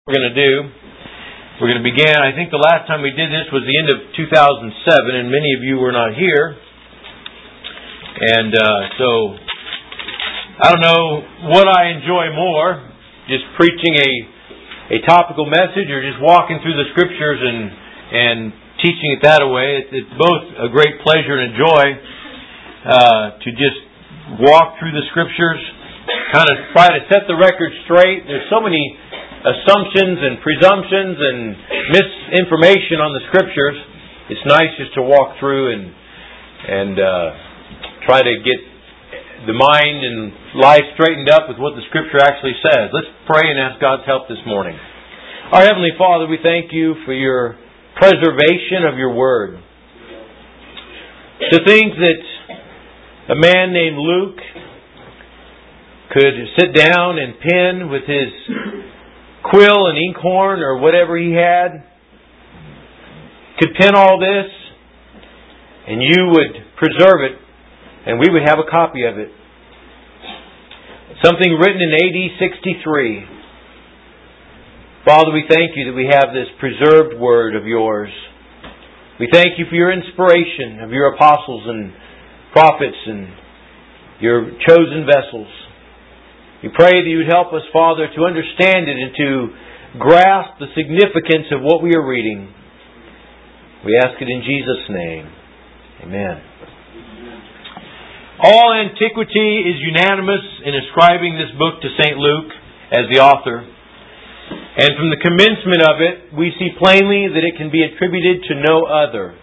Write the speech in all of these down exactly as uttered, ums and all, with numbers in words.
We're going to do. We're going to begin. I think the last time we did this was the end of two thousand seven, and many of you were not here. And uh, so, I don't know what I enjoy more, just preaching a a topical message or just walking through the Scriptures and and teaching it that way. It's, it's both a great pleasure and a joy uh, to just walk through the Scriptures, kind of try to set the record straight. There's so many assumptions and presumptions and misinformation on the Scriptures. It's nice just to walk through and and uh, try to get the mind and life straightened up with what the Scripture actually says. Let's pray and ask God's help this morning. Our Heavenly Father, we thank you for your preservation of your Word. To think that a man named Luke could sit down and pen with his quill and inkhorn or whatever he had, could pen all this, and you would preserve it, and we would have a copy of it. Something written in A D sixty-three. Father, we thank you that we have this preserved word of yours. We thank you for your inspiration of your apostles and prophets and your chosen vessels. We pray that you would help us, Father, to understand it and to grasp the significance of what we are reading. We ask it in Jesus' name. Amen. All antiquity is unanimous in ascribing this book to Saint Luke as the author. And from the commencement of it, we see plainly that it can be attributed to no other.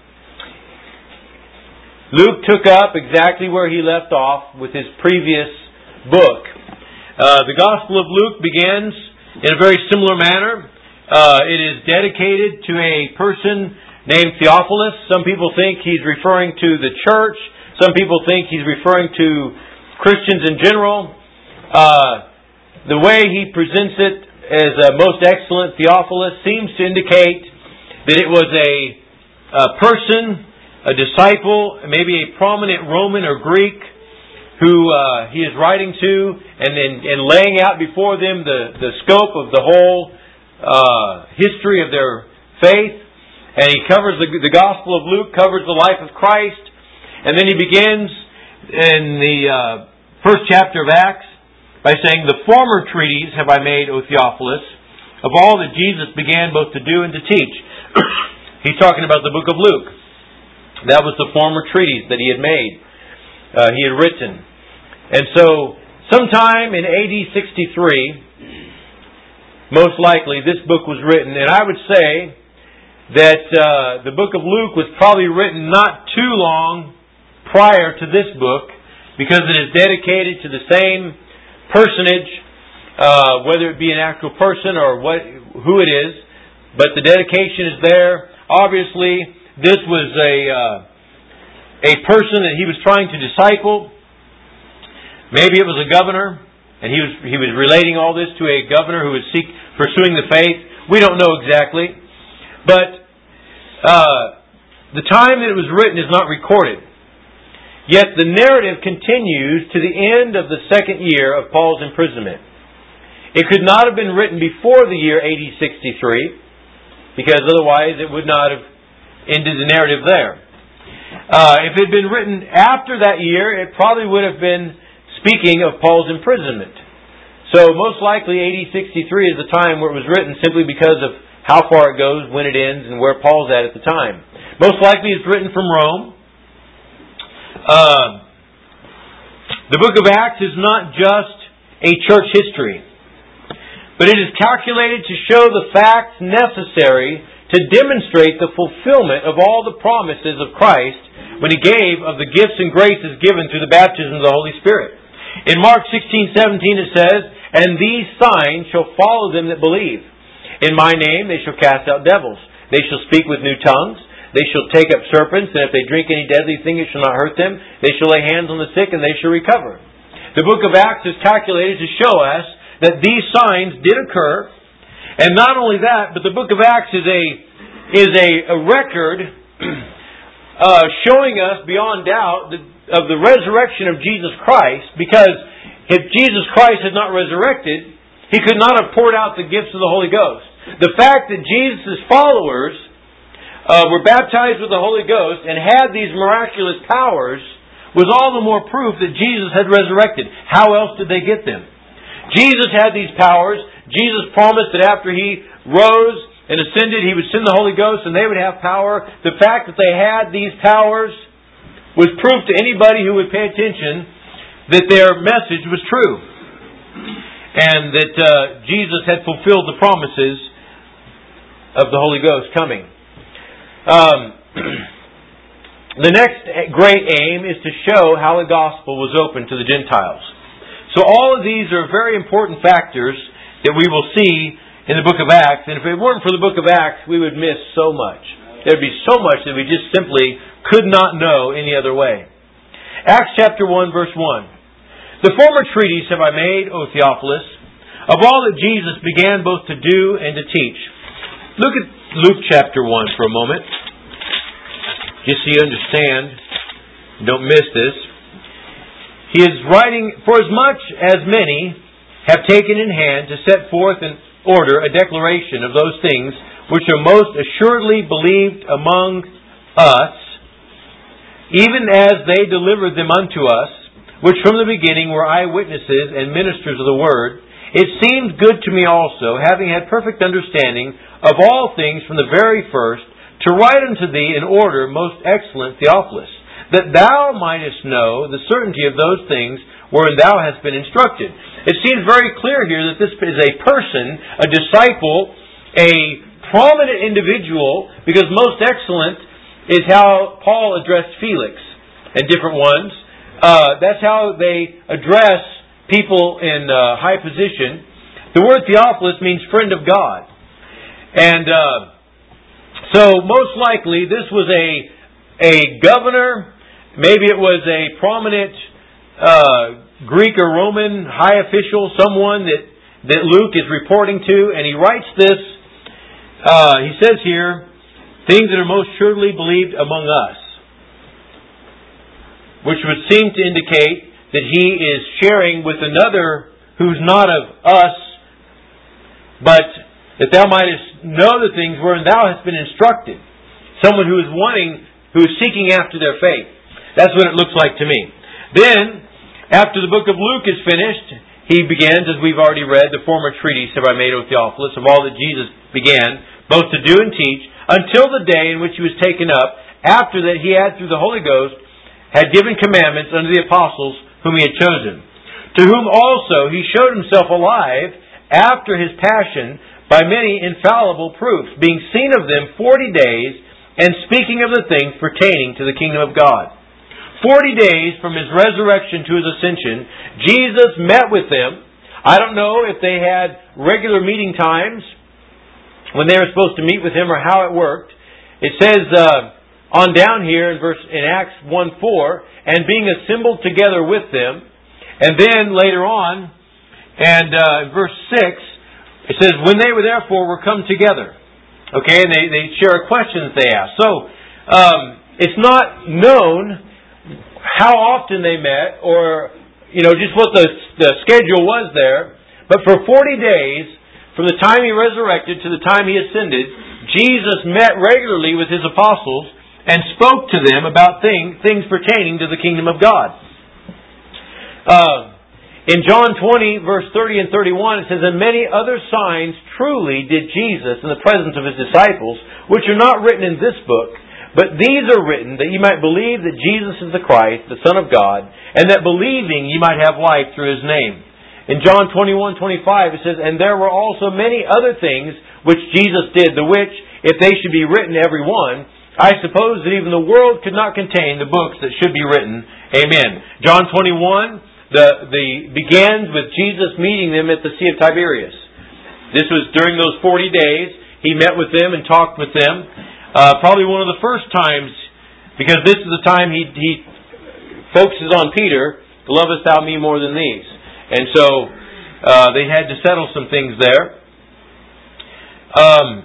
Luke took up exactly where he left off with his previous book. Uh, the Gospel of Luke begins in a very similar manner. Uh, it is dedicated to a person named Theophilus. Some people think he's referring to the church. Some people think he's referring to Christians in general. Uh, the way he presents it as a most excellent Theophilus seems to indicate that it was a, a person, a disciple, maybe a prominent Roman or Greek who uh, he is writing to and, and, and laying out before them the, the scope of the whole uh, history of their faith. And he covers, the, the Gospel of Luke covers the life of Christ. And then he begins in the uh, first chapter of Acts by saying, "The former treatise have I made, O Theophilus, of all that Jesus began both to do and to teach." He's talking about the book of Luke. That was the former treatise that he had made. Uh, he had written. And so, sometime in A D sixty-three, most likely, this book was written. And I would say that uh, the book of Luke was probably written not too long prior to this book, because it is dedicated to the same personage, uh, whether it be an actual person or what, who it is. But the dedication is there. Obviously, this was a uh, a person that he was trying to disciple. Maybe it was a governor, and he was he was relating all this to a governor who was seek, pursuing the faith. We don't know exactly. But uh, the time that it was written is not recorded. Yet the narrative continues to the end of the second year of Paul's imprisonment. It could not have been written before the year A D sixty-three, because otherwise it would not have ended the narrative there. Uh, if it had been written after that year, it probably would have been speaking of Paul's imprisonment. So most likely A D sixty-three is the time where it was written, simply because of how far it goes, when it ends, and where Paul's at at the time. Most likely it's written from Rome. Uh, the book of Acts is not just a church history, but it is calculated to show the facts necessary to demonstrate the fulfillment of all the promises of Christ when He gave of the gifts and graces given through the baptism of the Holy Spirit. In Mark sixteen seventeen it says, "And these signs shall follow them that believe. In my name they shall cast out devils. They shall speak with new tongues. They shall take up serpents, and if they drink any deadly thing it shall not hurt them. They shall lay hands on the sick, and they shall recover." The book of Acts is calculated to show us that these signs did occur. And not only that, but the book of Acts is a is a, a record uh, showing us beyond doubt the, of the resurrection of Jesus Christ, because if Jesus Christ had not resurrected, He could not have poured out the gifts of the Holy Ghost. The fact that Jesus' followers uh, were baptized with the Holy Ghost and had these miraculous powers was all the more proof that Jesus had resurrected. How else did they get them? Jesus had these powers. Jesus promised that after He rose and ascended, He would send the Holy Ghost and they would have power. The fact that they had these powers was proof to anybody who would pay attention that their message was true. And that uh, Jesus had fulfilled the promises of the Holy Ghost coming. Um, the next great aim is to show how the gospel was open to the Gentiles. So all of these are very important factors that we will see in the book of Acts. And if it weren't for the book of Acts, we would miss so much. There would be so much that we just simply could not know any other way. Acts chapter one, verse one. The former treatise have I made, O Theophilus, of all that Jesus began both to do and to teach. Look at Luke chapter one for a moment. Just so you understand. Don't miss this. He is writing, for as much as many have taken in hand to set forth in order a declaration of those things which are most assuredly believed among us, even as they delivered them unto us, which from the beginning were eyewitnesses and ministers of the word, it seemed good to me also, having had perfect understanding of all things from the very first, to write unto thee in order, most excellent Theophilus, that thou mightest know the certainty of those things wherein thou hast been instructed. It seems very clear here that this is a person, a disciple, a prominent individual, because most excellent is how Paul addressed Felix and different ones. Uh, that's how they address people in uh, high position. The word Theophilus means friend of God. And uh, so most likely this was a a governor, maybe it was a prominent uh, Greek or Roman high official, someone that, that Luke is reporting to, and he writes this, uh, he says here, things that are most surely believed among us, which would seem to indicate that he is sharing with another who's not of us, but that thou mightest know the things wherein thou hast been instructed. Someone who is wanting, who is seeking after their faith. That's what it looks like to me. Then, after the book of Luke is finished, he begins, as we've already read, the former treatise have I made, O Theophilus, of all that Jesus began, both to do and teach, until the day in which he was taken up, after that he had, through the Holy Ghost, had given commandments unto the apostles whom he had chosen, to whom also he showed himself alive after his passion by many infallible proofs, being seen of them forty days, and speaking of the things pertaining to the kingdom of God. Forty days from his resurrection to his ascension, Jesus met with them. I don't know if they had regular meeting times when they were supposed to meet with him or how it worked. It says uh, on down here in verse in Acts one four, and being assembled together with them, and then later on, and uh, in verse six, it says, when they were therefore were come together. Okay, and they, they share a question that they ask. So, um, it's not known how often they met or, you know, just what the, the schedule was there. But for forty days, from the time he resurrected to the time he ascended, Jesus met regularly with his apostles and spoke to them about things, things pertaining to the kingdom of God. Uh, In John twenty, verse thirty and thirty-one, it says, and many other signs truly did Jesus in the presence of his disciples, which are not written in this book, but these are written that ye might believe that Jesus is the Christ, the Son of God, and that believing ye might have life through his name. In John twenty-one, twenty-five, it says, and there were also many other things which Jesus did, the which, if they should be written every one, I suppose that even the world could not contain the books that should be written. Amen. John twenty-one, The, the begins with Jesus meeting them at the Sea of Tiberias. This was during those forty days. He met with them and talked with them. Uh, probably one of the first times, because this is the time he, he focuses on Peter, lovest thou me more than these? And so uh, they had to settle some things there. Um,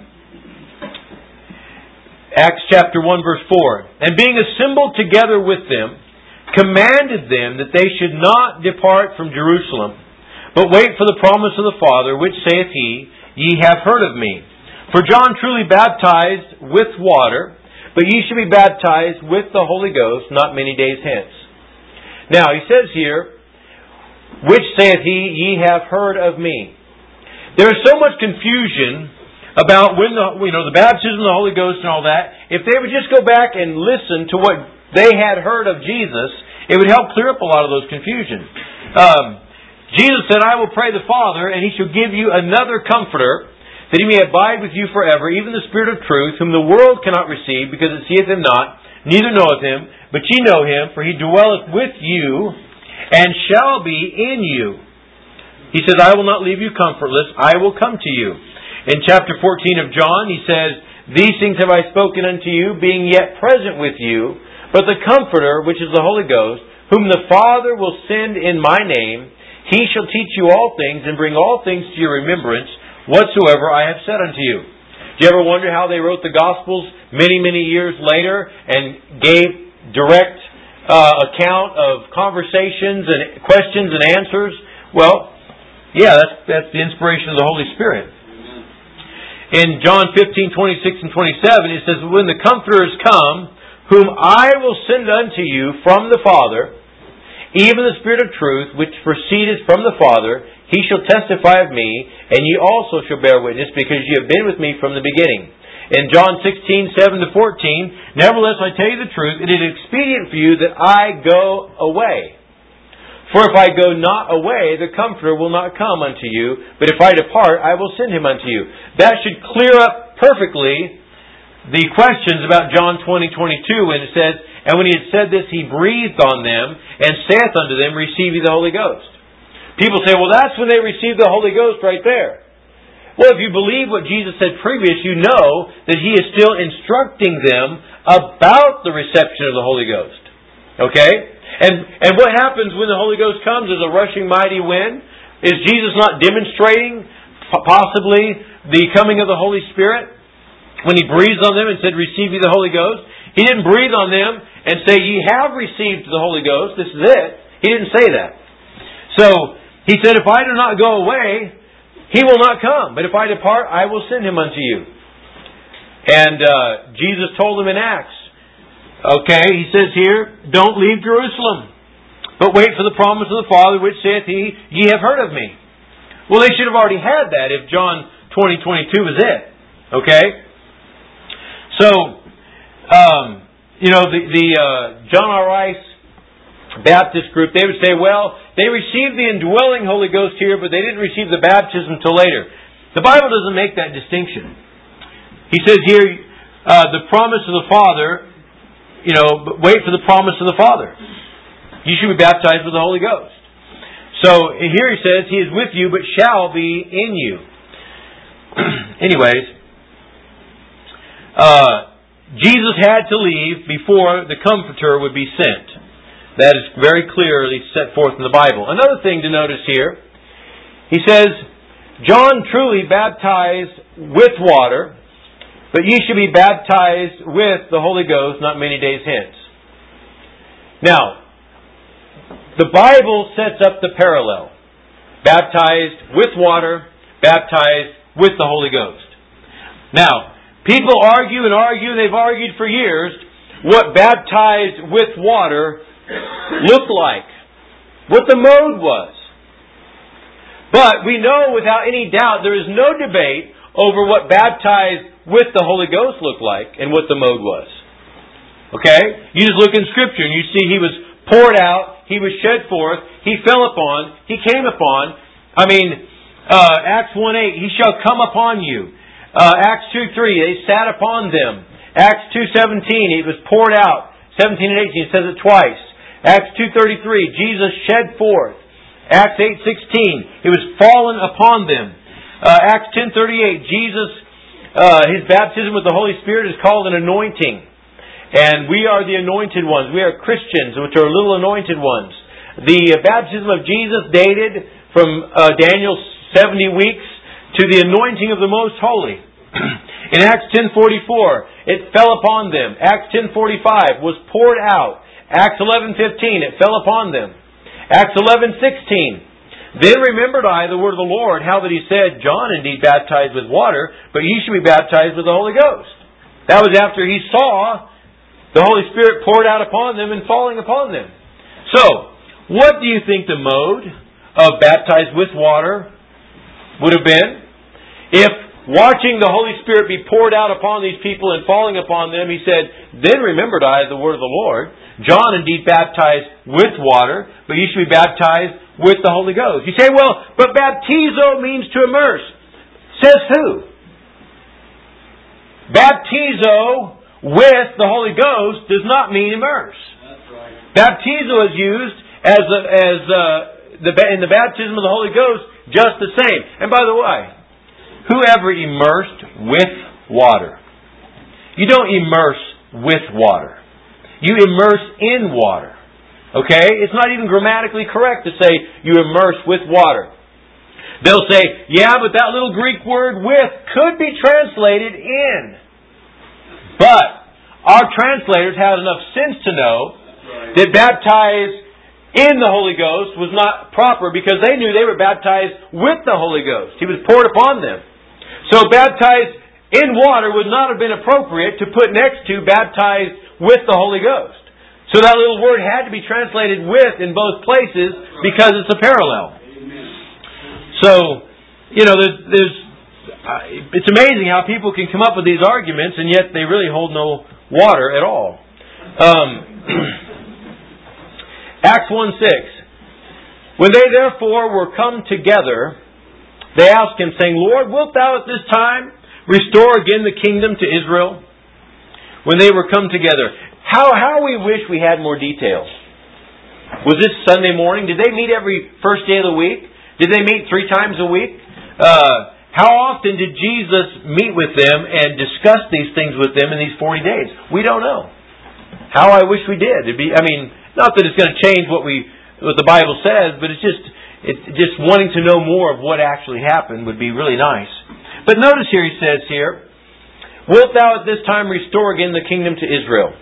Acts chapter one verse four. And being assembled together with them, commanded them that they should not depart from Jerusalem, but wait for the promise of the Father, which saith he, ye have heard of me. For John truly baptized with water, but ye shall be baptized with the Holy Ghost not many days hence. Now, he says here, which saith he, ye have heard of me. There is so much confusion about when the, you know, the baptism of the Holy Ghost and all that. If they would just go back and listen to what they had heard of Jesus, it would help clear up a lot of those confusion. Um, Jesus said, I will pray the Father, and He shall give you another Comforter, that He may abide with you forever, even the Spirit of truth, whom the world cannot receive, because it seeth Him not, neither knoweth Him, but ye know Him, for He dwelleth with you, and shall be in you. He says, I will not leave you comfortless, I will come to you. In chapter fourteen of John, He says, These things have I spoken unto you, being yet present with you, but the Comforter, which is the Holy Ghost, whom the Father will send in my name, He shall teach you all things, and bring all things to your remembrance, whatsoever I have said unto you. Do you ever wonder how they wrote the Gospels many, many years later and gave direct uh, account of conversations and questions and answers? Well, yeah, that's that's the inspiration of the Holy Spirit. In John fifteen, twenty-six and twenty-seven, it says, When the Comforter is come, whom I will send unto you from the Father, even the Spirit of truth, which proceedeth from the Father, He shall testify of me, and ye also shall bear witness, because ye have been with me from the beginning. In John sixteen, seven to fourteen, Nevertheless I tell you the truth, it is expedient for you that I go away. For if I go not away, the Comforter will not come unto you, but if I depart, I will send Him unto you. That should clear up perfectly the questions about John twenty, twenty-two, when it says, And when He had said this, He breathed on them, and saith unto them, Receive ye the Holy Ghost. People say, well, that's when they received the Holy Ghost right there. Well, if you believe what Jesus said previous, you know that He is still instructing them about the reception of the Holy Ghost. Okay? And and what happens when the Holy Ghost comes as a rushing mighty wind? Is Jesus not demonstrating possibly the coming of the Holy Spirit? When He breathed on them and said, Receive ye the Holy Ghost. He didn't breathe on them and say, Ye have received the Holy Ghost. This is it. He didn't say that. So, He said, If I do not go away, He will not come. But if I depart, I will send Him unto you. And uh, Jesus told them in Acts, okay, He says here, Don't leave Jerusalem, but wait for the promise of the Father, which saith He, Ye have heard of me. Well, they should have already had that if John twenty, twenty-two was it. Okay? So, um, you know, the, the uh, John R. Rice Baptist group, they would say, well, they received the indwelling Holy Ghost here, but they didn't receive the baptism until later. The Bible doesn't make that distinction. He says here, uh, the promise of the Father, you know, wait for the promise of the Father. You should be baptized with the Holy Ghost. So here he says, He is with you, but shall be in you. Anyways, uh, Jesus had to leave before the Comforter would be sent. That is very clearly set forth in the Bible. Another thing to notice here, he says, John truly baptized with water, but ye shall be baptized with the Holy Ghost not many days hence. Now, the Bible sets up the parallel. Baptized with water, baptized with the Holy Ghost. Now, people argue and argue, and they've argued for years, what baptized with water looked like, what the mode was. But we know without any doubt there is no debate over what baptized with the Holy Ghost looked like and what the mode was. Okay? You just look in Scripture and you see He was poured out, He was shed forth, He fell upon, He came upon. I mean, uh, Acts one eight, He shall come upon you. Uh, Acts two three, they sat upon them. Acts two seventeen, it was poured out. seventeen and eighteen, it says it twice. Acts two thirty-three, Jesus shed forth. Acts eight sixteen, it was fallen upon them. Uh, Acts ten thirty-eight, Jesus, uh, His baptism with the Holy Spirit is called an anointing. And we are the anointed ones. We are Christians, which are little anointed ones. The baptism of Jesus dated from uh, Daniel's seventy weeks to the anointing of the Most Holy. In Acts ten forty-four, it fell upon them. Acts ten forty-five was poured out. Acts eleven fifteen, it fell upon them. Acts eleven sixteen, Then remembered I the word of the Lord, how that He said, John indeed baptized with water, but ye shall be baptized with the Holy Ghost. That was after he saw the Holy Spirit poured out upon them and falling upon them. So, what do you think the mode of baptized with water would have been? If watching the Holy Spirit be poured out upon these people and falling upon them, He said, Then remembered I the word of the Lord, John indeed baptized with water, but ye shall be baptized with the Holy Ghost. You say, well, but baptizo means to immerse. Says who? Baptizo with the Holy Ghost does not mean immerse. That's right. Baptizo is used as a, as a, the in the baptism of the Holy Ghost just the same. And by the way, whoever immersed with water? You don't immerse with water. You immerse in water. Okay? It's not even grammatically correct to say you immerse with water. They'll say, yeah, but that little Greek word with could be translated in. But our translators had enough sense to know that baptized in the Holy Ghost was not proper because they knew they were baptized with the Holy Ghost. He was poured upon them. So baptized in water would not have been appropriate to put next to baptized with the Holy Ghost. So that little word had to be translated with in both places because it's a parallel. So, you know, there's, there's uh, it's amazing how people can come up with these arguments and yet they really hold no water at all. Um, Acts one six. When they therefore were come together, they asked Him, saying, Lord, wilt Thou at this time restore again the kingdom to Israel? When they were come together. How how we wish we had more details. Was this Sunday morning? Did they meet every first day of the week? Did they meet three times a week? Uh, how often did Jesus meet with them and discuss these things with them in these forty days? We don't know. How I wish we did. It'd be, I mean, not that it's going to change what we what the Bible says, but it's just it's just wanting to know more of what actually happened would be really nice. But notice here He says here, wilt Thou at this time restore again the kingdom to Israel?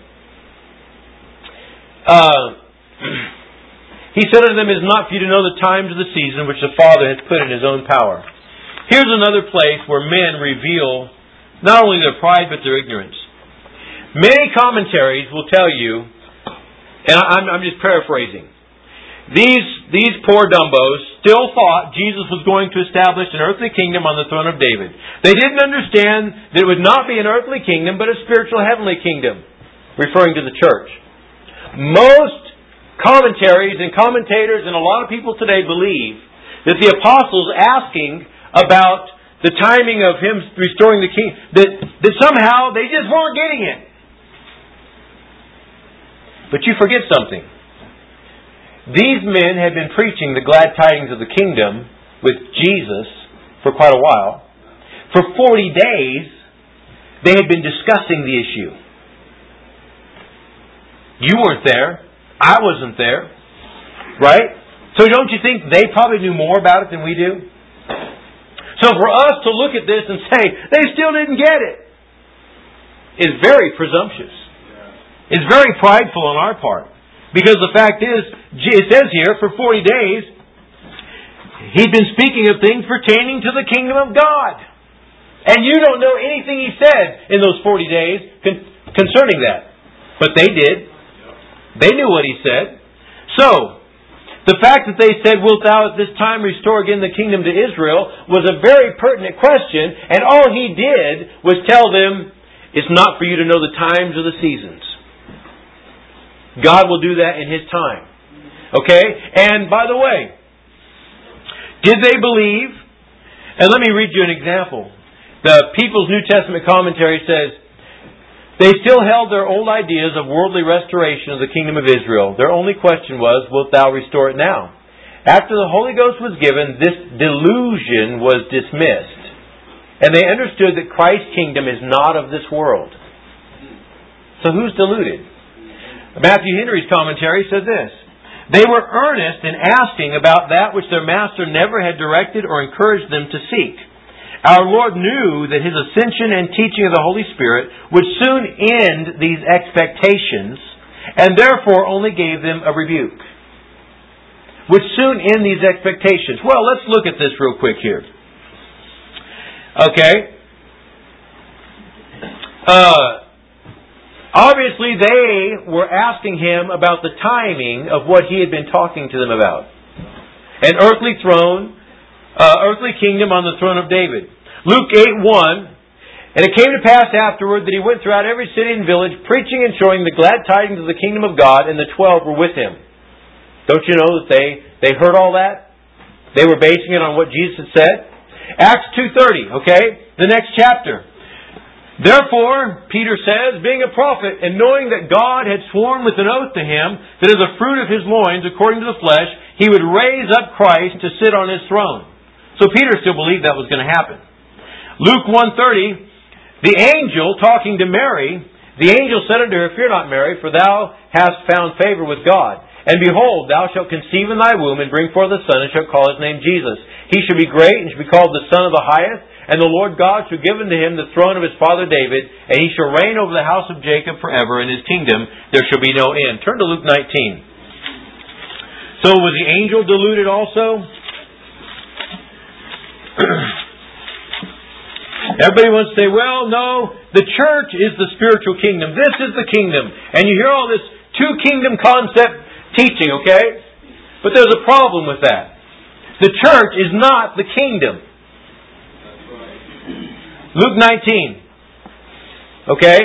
Uh, he said unto them, It is not for you to know the times of the season which the Father hath put in His own power. Here's another place where men reveal not only their pride but their ignorance. Many commentaries will tell you, and I'm, I'm just paraphrasing, these, these poor dumbos still thought Jesus was going to establish an earthly kingdom on the throne of David. They didn't understand that it would not be an earthly kingdom but a spiritual heavenly kingdom, referring to the church. Most commentaries and commentators and a lot of people today believe that the apostles asking about the timing of Him restoring the king, that, that somehow they just weren't getting it. But you forget something. These men had been preaching the glad tidings of the kingdom with Jesus for quite a while. For forty days, they had been discussing the issue. You weren't there. I wasn't there. Right? So don't you think they probably knew more about it than we do? So for us to look at this and say, they still didn't get it, is very presumptuous. It's very prideful on our part. Because the fact is, it says here, for forty days, He'd been speaking of things pertaining to the kingdom of God. And you don't know anything He said in those forty days con- concerning that. But they did. They knew what He said. So, the fact that they said, wilt Thou at this time restore again the kingdom to Israel, was a very pertinent question. And all He did was tell them, it's not for you to know the times or the seasons. God will do that in His time. Okay? And by the way, did they believe? And let me read you an example. The People's New Testament Commentary says, they still held their old ideas of worldly restoration of the kingdom of Israel. Their only question was, wilt Thou restore it now? After the Holy Ghost was given, this delusion was dismissed. And they understood that Christ's kingdom is not of this world. So who's deluded? Matthew Henry's commentary says this. They were earnest in asking about that which their master never had directed or encouraged them to seek. Our Lord knew that His ascension and teaching of the Holy Spirit would soon end these expectations and therefore only gave them a rebuke. would soon end these expectations. Well, let's look at this real quick here. Okay. Uh, obviously, they were asking him about the timing of what he had been talking to them about. An earthly throne, uh, earthly kingdom on the throne of David. Luke eight one, and it came to pass afterward that he went throughout every city and village, preaching and showing the glad tidings of the kingdom of God, and the twelve were with him. Don't you know that they, they heard all that? They were basing it on what Jesus had said. Acts two thirty, okay? The next chapter. Therefore, Peter says, being a prophet, and knowing that God had sworn with an oath to him, that as the fruit of his loins, according to the flesh, he would raise up Christ to sit on his throne. So Peter still believed that was going to happen. Luke one thirty, the angel talking to Mary, the angel said unto her, fear not, Mary, for thou hast found favor with God. And behold, thou shalt conceive in thy womb, and bring forth a son, and shalt call his name Jesus. He shall be great, and shall be called the Son of the Highest. And the Lord God shall give unto him the throne of his father David, and he shall reign over the house of Jacob forever, and his kingdom there shall be no end. Turn to Luke nineteen. So was the angel deluded also? Everybody wants to say, well, no, the church is the spiritual kingdom. This is the kingdom. And you hear all this two-kingdom concept teaching, okay? But there's a problem with that. The church is not the kingdom. Luke nineteen. Okay?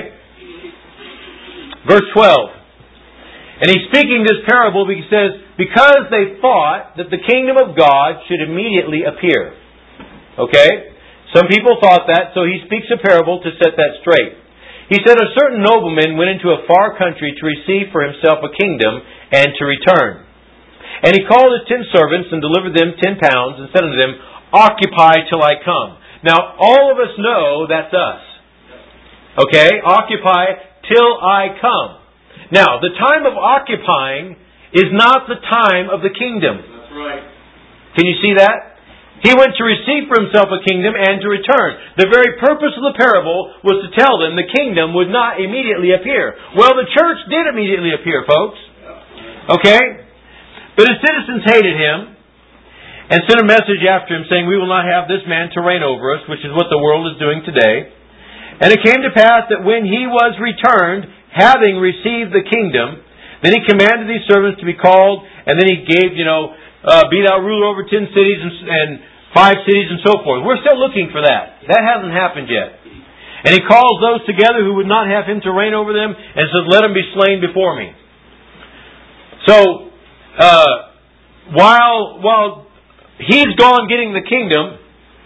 Verse twelve. And he's speaking this parable, he says, because they thought that the kingdom of God should immediately appear. Okay? Some people thought that, so he speaks a parable to set that straight. He said, a certain nobleman went into a far country to receive for himself a kingdom and to return. And he called his ten servants and delivered them ten pounds and said unto them, occupy till I come. Now, all of us know that's us. Okay? Occupy till I come. Now, the time of occupying is not the time of the kingdom. That's right. Can you see that? He went to receive for himself a kingdom and to return. The very purpose of the parable was to tell them the kingdom would not immediately appear. Well, the church did immediately appear, folks. Okay? But his citizens hated him and sent a message after him saying, we will not have this man to reign over us, which is what the world is doing today. And it came to pass that when he was returned, having received the kingdom, then he commanded these servants to be called, and then he gave, you know, uh, be thou ruler over ten cities and, and five cities and so forth. We're still looking for that. That hasn't happened yet. And he calls those together who would not have him to reign over them, and says, let them be slain before me. So, uh, while, while he's gone getting the kingdom,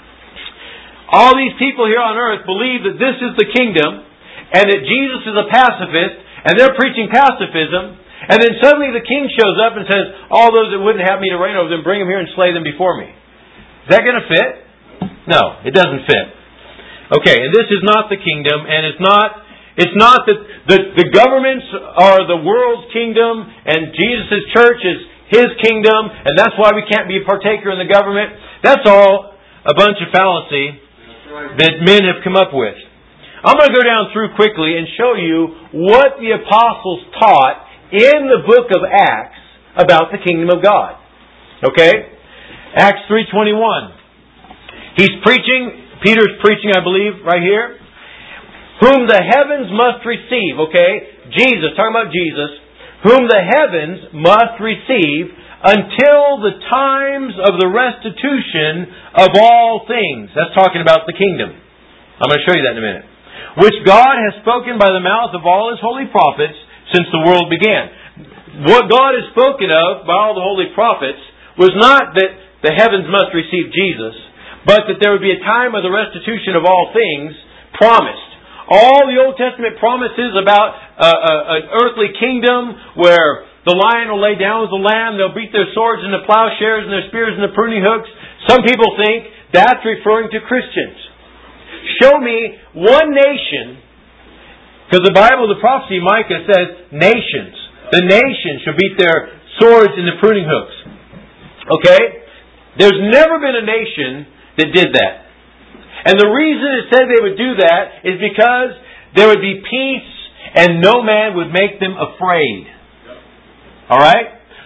all these people here on earth believe that this is the kingdom and that Jesus is a pacifist, and they're preaching pacifism, and then suddenly the king shows up and says, all those that wouldn't have me to reign over them, bring them here and slay them before me. Is that going to fit? No, it doesn't fit. Okay, and this is not the kingdom, and it's not it's not that the, the governments are the world's kingdom, and Jesus' church is His kingdom, and that's why we can't be a partaker in the government. That's all a bunch of fallacy that men have come up with. I'm going to go down through quickly and show you what the apostles taught in the book of Acts about the kingdom of God. Okay? Acts three twenty-one. He's preaching, Peter's preaching, I believe, right here. Whom the heavens must receive, okay? Jesus, talking about Jesus. Whom the heavens must receive until the times of the restitution of all things. That's talking about the kingdom. I'm going to show you that in a minute. Which God has spoken by the mouth of all His holy prophets since the world began. What God has spoken of by all the holy prophets was not that the heavens must receive Jesus, but that there would be a time of the restitution of all things promised. All the Old Testament promises about uh, uh, an earthly kingdom where the lion will lay down with the lamb, they'll beat their swords into plowshares and their spears into pruning hooks. Some people think that's referring to Christians. Show me one nation, because the Bible, the prophecy, Micah says nations. The nations shall beat their swords into pruning hooks. Okay? There's never been a nation that did that. And the reason it said they would do that is because there would be peace and no man would make them afraid. Alright?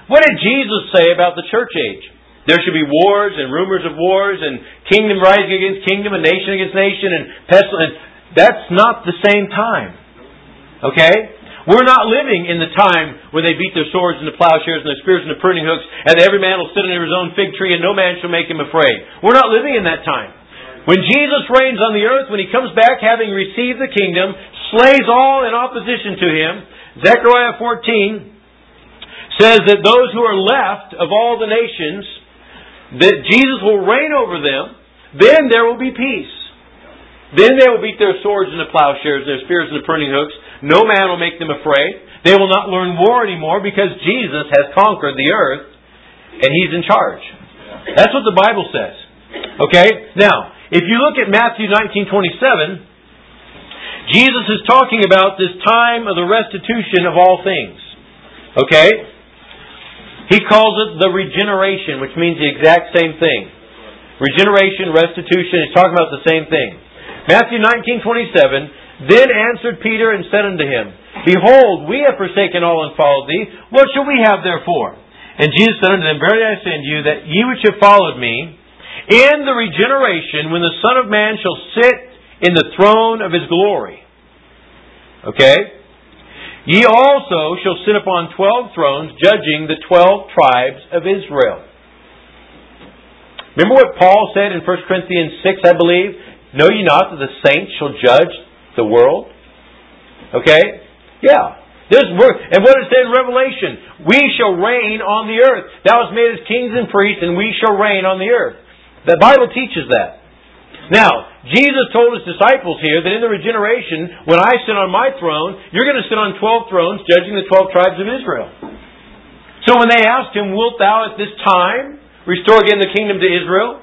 What did Jesus say about the church age? There should be wars and rumors of wars and kingdom rising against kingdom and nation against nation and pestilence. That's not the same time. Okay? We're not living in the time when they beat their swords into plowshares and their spears into pruning hooks, and every man will sit under his own fig tree and no man shall make him afraid. We're not living in that time. When Jesus reigns on the earth, when He comes back having received the kingdom, slays all in opposition to Him, Zechariah fourteen says that those who are left of all the nations, that Jesus will reign over them, then there will be peace. Then they will beat their swords into plowshares, their spears into pruning hooks. No man will make them afraid. They will not learn war anymore because Jesus has conquered the earth and He's in charge. That's what the Bible says. Okay? Now, if you look at Matthew nineteen twenty-seven, Jesus is talking about this time of the restitution of all things. Okay? He calls it the regeneration, which means the exact same thing. Regeneration, restitution, he's talking about the same thing. Matthew nineteen twenty-seven, then answered Peter and said unto him, Behold, we have forsaken all and followed thee. What shall we have therefore? And Jesus said unto them, Verily I say unto you, that ye which have followed me, in the regeneration, when the Son of Man shall sit in the throne of His glory. Okay? Ye also shall sit upon twelve thrones, judging the twelve tribes of Israel. Remember what Paul said in First Corinthians six, I believe? Know ye not that the saints shall judge the world? Okay? Yeah. There's work. And what it said in Revelation, we shall reign on the earth. Thou hast made us kings and priests, and we shall reign on the earth. The Bible teaches that. Now, Jesus told His disciples here that in the regeneration, when I sit on my throne, you're going to sit on twelve thrones, judging the twelve tribes of Israel. So when they asked Him, Wilt thou at this time restore again the kingdom to Israel?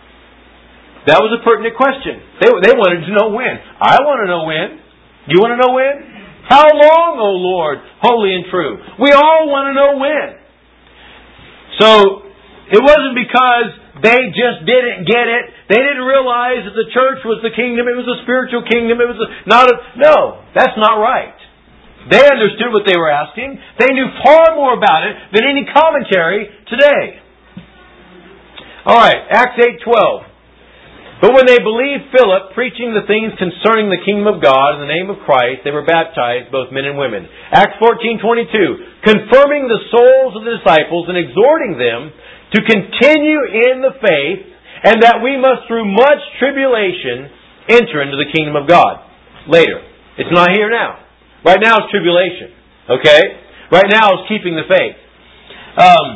That was a pertinent question. They, they wanted to know when. I want to know when. You want to know when? How long, O Lord, holy and true? We all want to know when. So, it wasn't because they just didn't get it. They didn't realize that the church was the kingdom. It was a spiritual kingdom. It was a, not a... No, that's not right. They understood what they were asking. They knew far more about it than any commentary today. All right, Acts eight twelve. But when they believed Philip preaching the things concerning the kingdom of God in the name of Christ, they were baptized, both men and women. Acts fourteen twenty-two, confirming the souls of the disciples and exhorting them to continue in the faith, and that we must through much tribulation enter into the kingdom of God. Later. It's not here now. Right now it's tribulation. Okay? Right now it's keeping the faith. Um,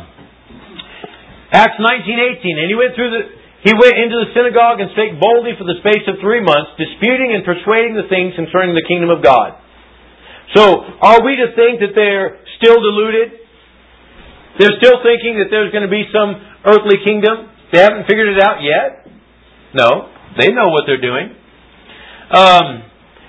Acts nineteen eighteen, and he went through the... He went into the synagogue and spake boldly for the space of three months, disputing and persuading the things concerning the kingdom of God. So, are we to think that they're still deluded? They're still thinking that there's going to be some earthly kingdom? They haven't figured it out yet? No. They know what they're doing. Um,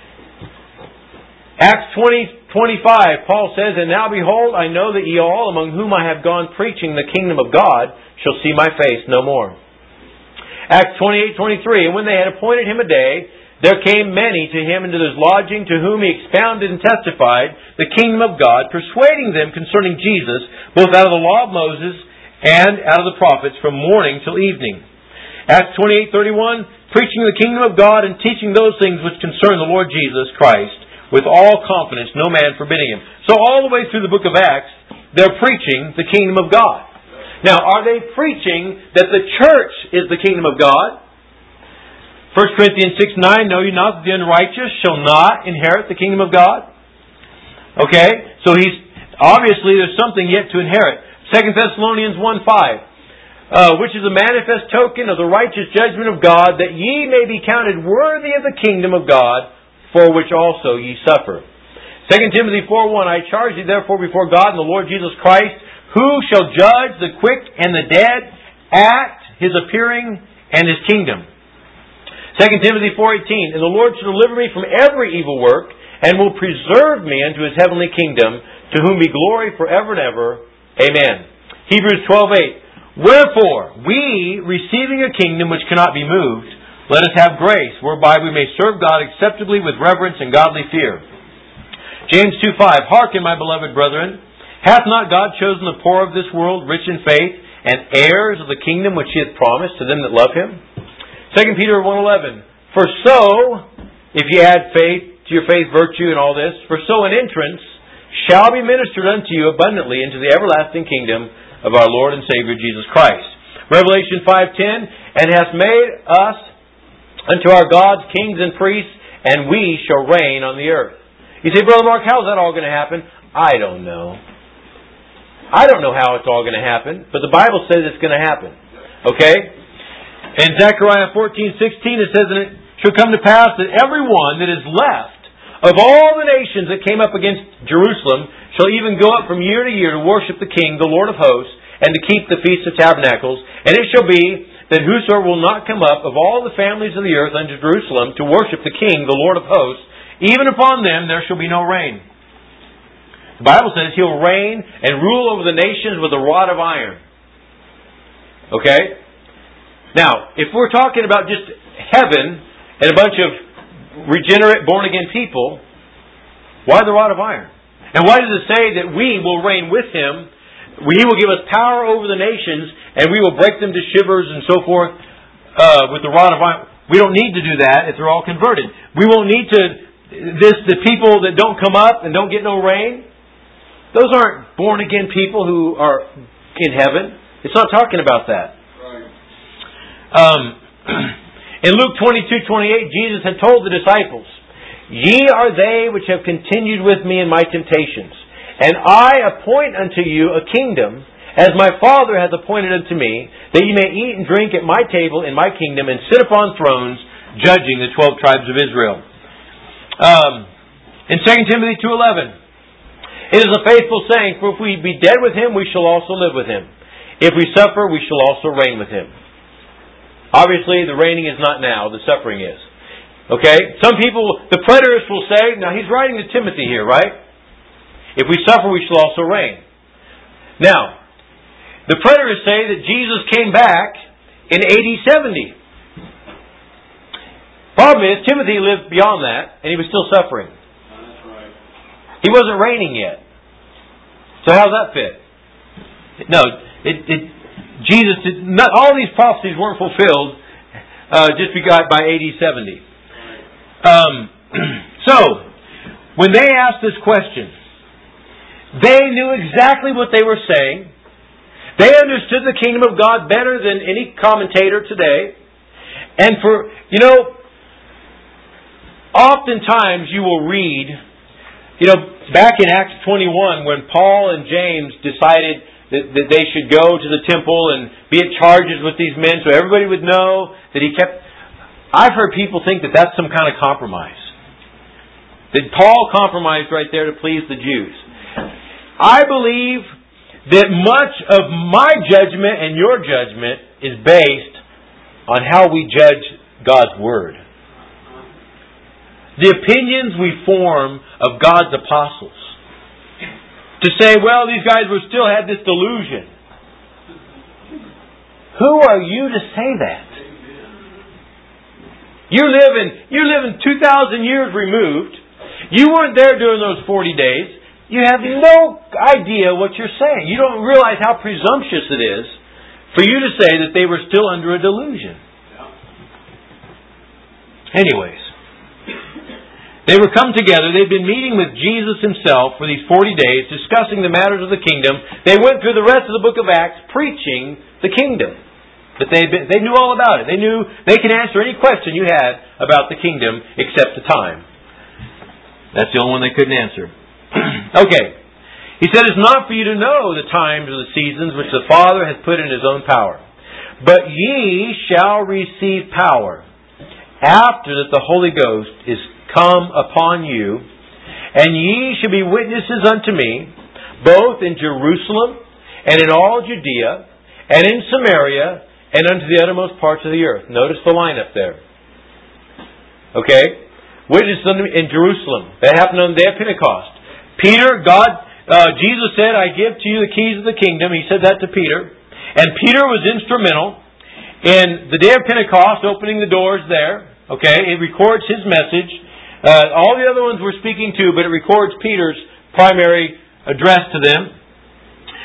Acts twenty twenty-five, Paul says, And now behold, I know that ye all, among whom I have gone preaching the kingdom of God, shall see my face no more. Acts twenty-eight twenty-three, And when they had appointed him a day, there came many to him into his lodging, to whom he expounded and testified the kingdom of God, persuading them concerning Jesus, both out of the law of Moses and out of the prophets, from morning till evening. Acts twenty-eight thirty-one, preaching the kingdom of God and teaching those things which concern the Lord Jesus Christ, with all confidence, no man forbidding him. So all the way through the book of Acts, they're preaching the kingdom of God. Now, are they preaching that the church is the kingdom of God? First Corinthians six nine, Know ye not that the unrighteous shall not inherit the kingdom of God? Okay, so he's obviously there's something yet to inherit. Second Thessalonians one five, uh, which is a manifest token of the righteous judgment of God, that ye may be counted worthy of the kingdom of God, for which also ye suffer. Second Timothy four one, I charge thee therefore before God and the Lord Jesus Christ, who shall judge the quick and the dead at His appearing and His kingdom. Second Timothy four eighteen, And the Lord shall deliver me from every evil work, and will preserve me unto His heavenly kingdom, to whom be glory forever and ever. Amen. Hebrews twelve eight, Wherefore, we, receiving a kingdom which cannot be moved, let us have grace, whereby we may serve God acceptably with reverence and godly fear. James two five, Hearken, my beloved brethren, Hath not God chosen the poor of this world rich in faith, and heirs of the kingdom which He hath promised to them that love Him? Second Peter one eleven. For so, if ye add faith to your faith, virtue, and all this, for so an entrance shall be ministered unto you abundantly into the everlasting kingdom of our Lord and Savior Jesus Christ. Revelation five ten. And hath made us unto our gods kings and priests, and we shall reign on the earth. You say, Brother Mark, how's that all going to happen? I don't know. I don't know how it's all going to happen, but the Bible says it's going to happen. Okay? In Zechariah fourteen sixteen it says, and it shall come to pass that every one that is left of all the nations that came up against Jerusalem shall even go up from year to year to worship the King, the Lord of hosts, and to keep the Feast of Tabernacles. And it shall be that whosoever will not come up of all the families of the earth unto Jerusalem to worship the King, the Lord of hosts, even upon them there shall be no rain. The Bible says He'll reign and rule over the nations with a rod of iron. Okay? Now, if we're talking about just heaven and a bunch of regenerate, born-again people, why the rod of iron? And why does it say that we will reign with Him? He will give us power over the nations, and we will break them to shivers and so forth uh, with the rod of iron. We don't need to do that if they're all converted. We won't need to, this the people that don't come up and don't get no rain, those aren't born-again people who are in heaven. It's not talking about that. Right. Um, in Luke twenty-two twenty-eight, Jesus had told the disciples, Ye are they which have continued with me in my temptations. And I appoint unto you a kingdom, as my Father hath appointed unto me, that ye may eat and drink at my table in my kingdom, and sit upon thrones, judging the twelve tribes of Israel. Um, in Second Timothy two eleven, it is a faithful saying, for if we be dead with Him, we shall also live with Him. If we suffer, we shall also reign with Him. Obviously, the reigning is not now, the suffering is. Okay? Some people, the preterists will say, now he's writing to Timothy here, right? If we suffer, we shall also reign. Now, the preterists say that Jesus came back in A D seventy. Problem is, Timothy lived beyond that, and he was still suffering. That's right. He wasn't reigning yet. So how does that fit? No, it, it, Jesus did not, all these prophecies weren't fulfilled uh, just begot by A D seventy. Um, so, when they asked this question, they knew exactly what they were saying. They understood the kingdom of God better than any commentator today. And for, you know, oftentimes you will read, you know, back in Acts twenty-one when Paul and James decided that, that they should go to the temple and be at charges with these men so everybody would know that he kept... I've heard people think that that's some kind of compromise. That Paul compromised right there to please the Jews. I believe that much of my judgment and your judgment is based on how we judge God's Word. The opinions we form of God's apostles. To say, well, these guys were still had this delusion. Who are you to say that? You're living, you're living two thousand years removed. You weren't there during those forty days. You have no idea what you're saying. You don't realize how presumptuous it is for you to say that they were still under a delusion. Anyways, they were come together. They'd been meeting with Jesus Himself for these forty days, discussing the matters of the kingdom. They went through the rest of the book of Acts preaching the kingdom. But they they knew all about it. They knew they could answer any question you had about the kingdom except the time. That's the only one they couldn't answer. Okay. He said, it's not for you to know the times or the seasons which the Father hath put in His own power. But ye shall receive power after that the Holy Ghost is come upon you, and ye shall be witnesses unto me, both in Jerusalem and in all Judea and in Samaria and unto the uttermost parts of the earth. Notice the lineup there. Okay? Witnesses unto me in Jerusalem. That happened on the day of Pentecost. Peter, God, uh, Jesus said, I give to you the keys of the kingdom. He said that to Peter. And Peter was instrumental in the day of Pentecost, opening the doors there. Okay? It records his message. Uh, all the other ones were speaking to, but it records Peter's primary address to them.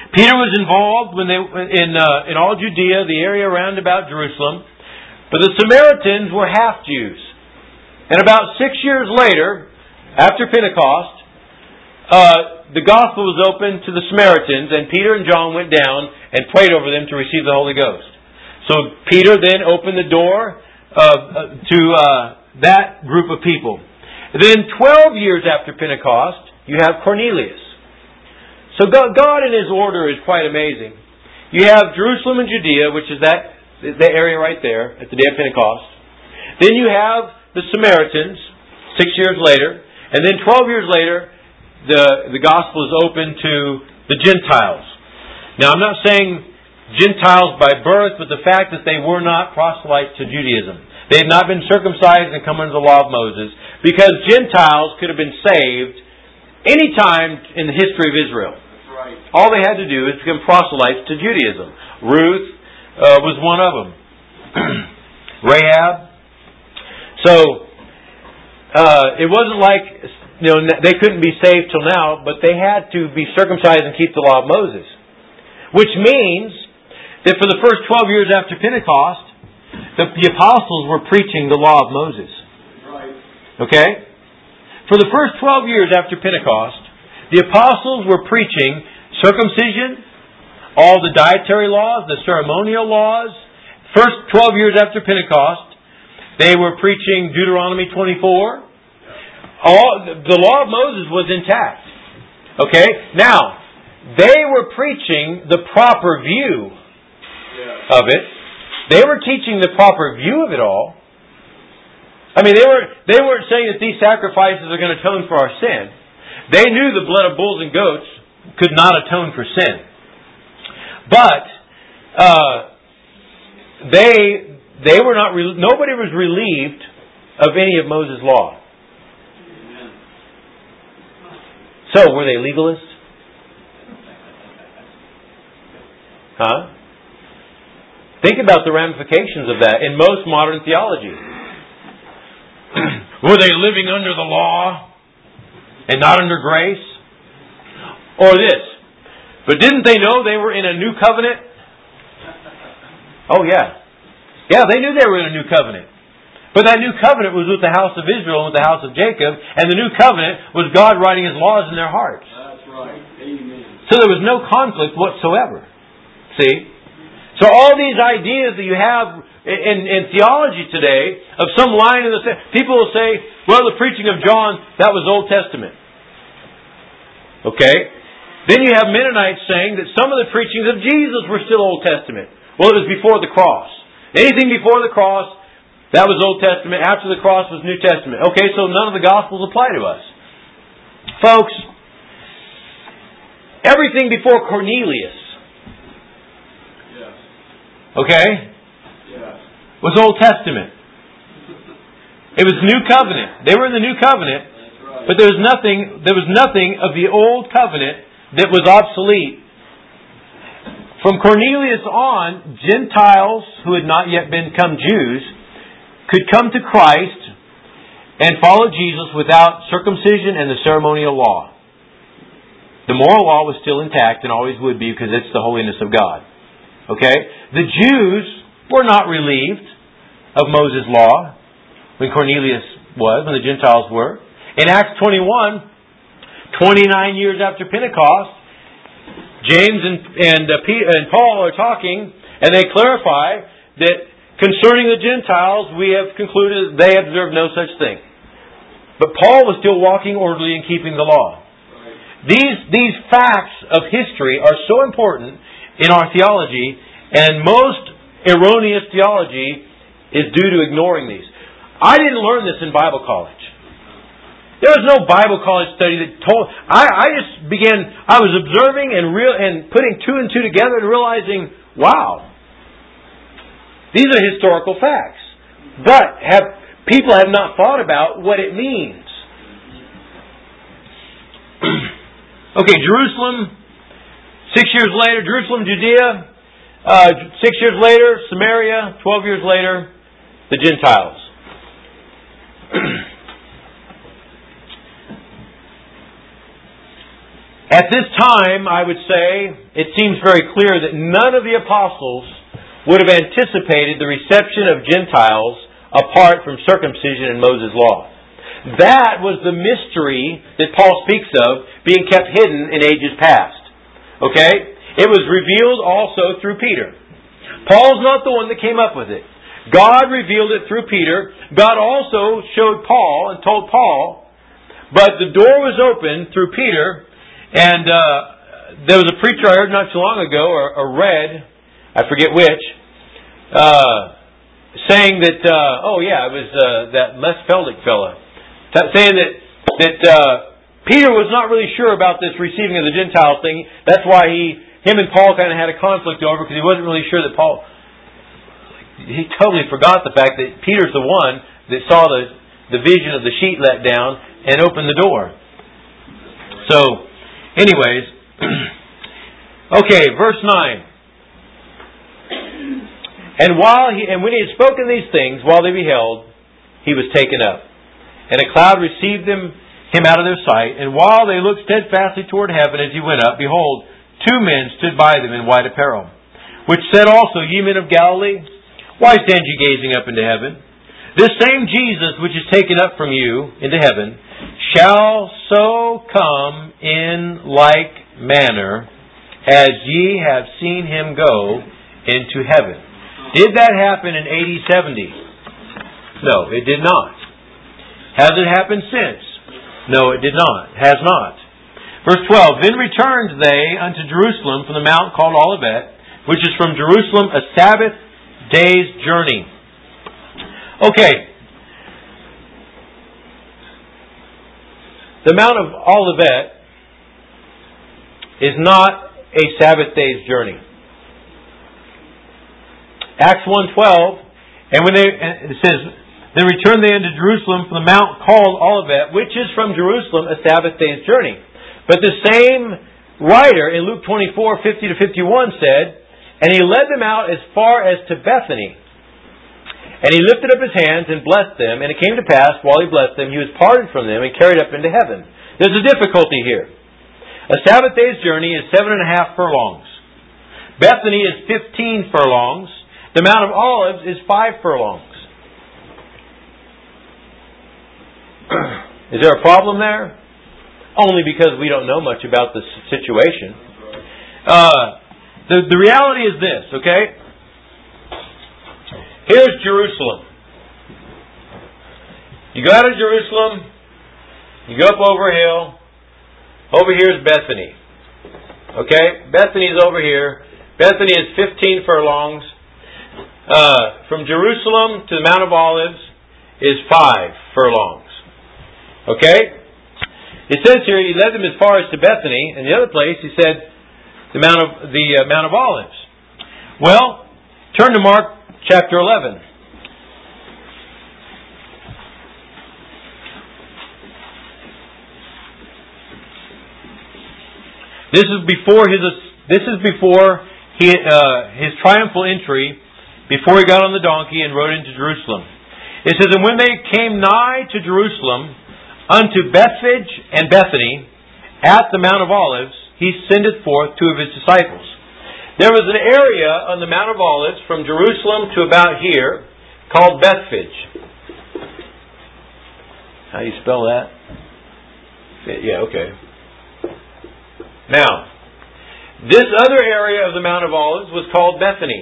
Peter was involved when they in uh, in all Judea, the area around about Jerusalem. But the Samaritans were half Jews. And about six years later, after Pentecost, uh, the gospel was opened to the Samaritans, and Peter and John went down and prayed over them to receive the Holy Ghost. So Peter then opened the door uh, uh, to uh, that group of people. Then twelve years after Pentecost, you have Cornelius. So God, God in His order is quite amazing. You have Jerusalem and Judea, which is that, that area right there at the day of Pentecost. Then you have the Samaritans, six years later. And then twelve years later, the, the gospel is open to the Gentiles. Now, I'm not saying Gentiles by birth, but the fact that they were not proselytes to Judaism. They had not been circumcised and come under the law of Moses, because Gentiles could have been saved any time in the history of Israel. That's right. All they had to do is become proselytes to Judaism. Ruth uh, was one of them. Rahab. So, uh, it wasn't like, you know, they couldn't be saved till now, but they had to be circumcised and keep the law of Moses. Which means that for the first twelve years after Pentecost, the, the apostles were preaching the law of Moses. Right. Okay? For the first twelve years after Pentecost, the apostles were preaching circumcision, all the dietary laws, the ceremonial laws. First twelve years after Pentecost, they were preaching Deuteronomy twenty-four. All, the law of Moses was intact. Okay? Now, they were preaching the proper view of it. They were teaching the proper view of it all. I mean, they, were, they weren't saying that these sacrifices are going to atone for our sin. They knew the blood of bulls and goats could not atone for sin. But, uh, they, they were not, nobody was relieved of any of Moses' law. So, were they legalists? Huh? Think about the ramifications of that in most modern theology. Were they living under the law and not under grace? Or this, but didn't they know they were in a new covenant? Oh yeah. Yeah, they knew they were in a new covenant. But that new covenant was with the house of Israel and with the house of Jacob, and the new covenant was God writing His laws in their hearts. That's right. Amen. So there was no conflict whatsoever. See? So all these ideas that you have in, in theology today, of some line in the... People will say, well, the preaching of John, that was Old Testament. Okay? Then you have Mennonites saying that some of the preachings of Jesus were still Old Testament. Well, it was before the cross. Anything before the cross, that was Old Testament. After the cross was New Testament. Okay, so none of the Gospels apply to us. Folks, everything before Cornelius, Yes. okay, Yes. was Old Testament. It was New Covenant. They were in the New Covenant, That's right. but there was nothing, there was nothing of the Old Covenant that was obsolete. From Cornelius on, Gentiles who had not yet become Jews could come to Christ and follow Jesus without circumcision and the ceremonial law. The moral law was still intact and always would be, because it's the holiness of God. Okay? The Jews were not relieved of Moses' law when Cornelius was, when the Gentiles were. In Acts twenty-one, twenty-nine years after Pentecost, James and, and, uh, Peter and Paul are talking, and they clarify that concerning the Gentiles, we have concluded they observe no such thing. But Paul was still walking orderly and keeping the law. These, these facts of history are so important in our theology, and most erroneous theology is due to ignoring these. I didn't learn this in Bible college. There was no Bible college study that told... I, I just began... I was observing and real and putting two and two together and realizing, wow, these are historical facts. But have people have not thought about what it means. Okay, Jerusalem, six years later, Jerusalem, Judea, uh, six years later, Samaria, twelve years later, the Gentiles. At this time, I would say, it seems very clear that none of the apostles would have anticipated the reception of Gentiles apart from circumcision and Moses' law. That was the mystery that Paul speaks of being kept hidden in ages past. Okay? It was revealed also through Peter. Paul's not the one that came up with it. God revealed it through Peter. God also showed Paul and told Paul, but the door was opened through Peter, and uh, there was a preacher I heard not too long ago, or, or read, I forget which, uh, saying that, uh, oh yeah, it was uh, that Les Feldick fella, t- saying that that uh, Peter was not really sure about this receiving of the Gentiles thing. That's why he, him and Paul kind of had a conflict over, because he wasn't really sure that Paul, he totally forgot the fact that Peter's the one that saw the, the vision of the sheet let down and opened the door. So, anyways, okay, verse nine. And while he, and when he had spoken these things, while they beheld, he was taken up. And a cloud received them, him out of their sight. And while they looked steadfastly toward heaven as he went up, behold, two men stood by them in white apparel, which said also, Ye men of Galilee, why stand ye gazing up into heaven? This same Jesus which is taken up from you into heaven shall so come in like manner as ye have seen him go into heaven. Did that happen in A D seventy? No, it did not. Has it happened since? No, it did not. Has not. Verse twelve, Then returned they unto Jerusalem from the mount called Olivet, which is from Jerusalem a Sabbath day's journey. Okay. The Mount of Olivet is not a Sabbath day's journey. Acts one twelve, and when they it says, Then returned they unto Jerusalem from the mount called Olivet, which is from Jerusalem a Sabbath day's journey. But the same writer in Luke twenty-four fifty to fifty-one said, And he led them out as far as to Bethany. And he lifted up his hands and blessed them. And it came to pass, while he blessed them, he was parted from them and carried up into heaven. There's a difficulty here. A Sabbath day's journey is seven and a half furlongs. Bethany is fifteen furlongs. The Mount of Olives is five furlongs. Is there a problem there? Only because we don't know much about the situation. Uh, the, the reality is this, okay? Here's Jerusalem. You go out of Jerusalem, you go up over a hill. Over here is Bethany. Okay? Bethany is over here. Bethany is fifteen furlongs. Uh, from Jerusalem to the Mount of Olives is five furlongs. Okay? It says here he led them as far as to Bethany, and the other place he said the Mount of the uh, Mount of Olives. Well, turn to Mark chapter eleven. This is before his. This is before he uh, his triumphal entry, before he got on the donkey and rode into Jerusalem. It says, And when they came nigh to Jerusalem, unto Bethphage and Bethany, at the Mount of Olives, he sendeth forth two of his disciples. There was an area on the Mount of Olives from Jerusalem to about here called Bethphage. How do you spell that? Yeah, okay. Now, this other area of the Mount of Olives was called Bethany.